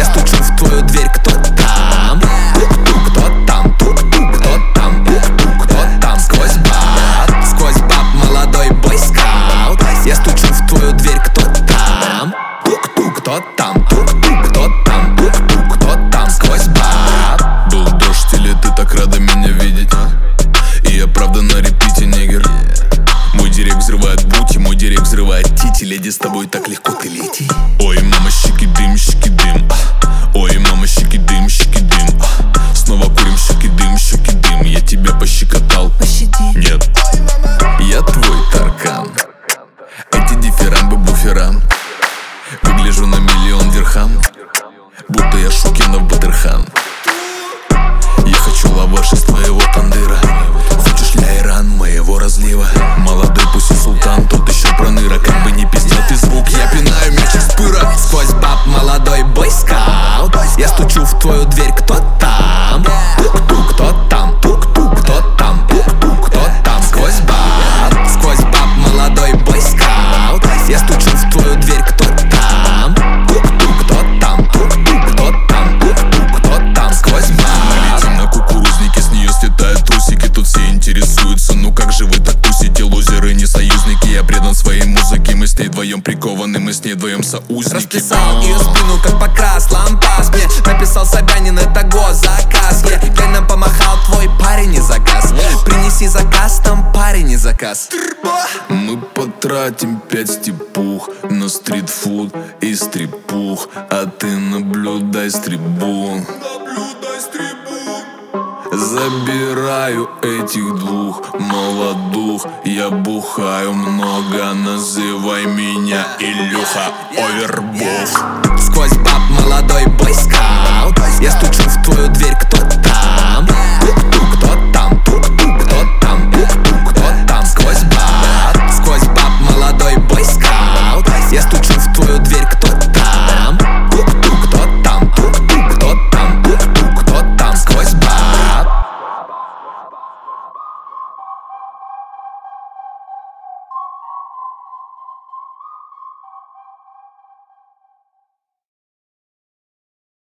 Я стучу в твою дверь, кто там? Тук-тук, кто там? Тук-тук, кто там? Тук-тук, кто там? Сквозь баб, молодой бойскаут. Я стучу в твою дверь, кто там? Тук-тук, кто там? Тук-тук, кто там? Тук-тук, кто там? Сквозь баб. Был дождь или ты так рада меня видеть? И я правда на репите, нигер. Мой директ взрывает бути, мой директ взрывает тити. Леди, с тобой так легко, ты лети. Ой, мама, щики-дым, щики-дым. Ой, мама, щики-дым, щики-дым. Снова курим щики-дым. Я тебя пощекотал. Пощади. Нет, я твой таркан. Эти дифирамбы буферам. Выгляжу на миллион дирхам, будто я Шукенов Батырхан. Я хочу лаваш из твоего тандыра. Хочешь ли айран моего разлива? Молодой пусть и султан, тот еще проныра. Как бы не пиздел ты звук, я пинаю мяч из пыра. Сквозь баб, молодой бойскаут. Я стучу в твою дверь, кто там? Тук-тук, кто там? Тук-тук, кто там? Тук-тук, кто там? Сквозь баб, молодой бойскаут. Я стучу в твою дверь, кто там? Тук-тук, кто там? Тук-тук, кто там? Тук-тук, кто там? Сквозь баб. Летим на кукурузнике, с нее слетают трусики. Тут все интересуются, ну как же вы так тусите? Лузеры, не союзники, я предан своей музыке. Мы с ней вдвоем прикованы, мы с ней вдвоем соузники. Расписал ее спину, как покрас, лампас. Мне написал Собянин, это госзаказ. Глянь, нам помахал твой парень и заказ. Принеси заказ, там парень и заказ. Мы потратим 5 степух на стритфуд и стрипух. А ты наблюдай с трибун. Забираю этих двух молодух. Я бухаю много, называй меня Илюха Овербух. Сквозь баб, молодой бойскаут. Я стучу в твою дверь, кто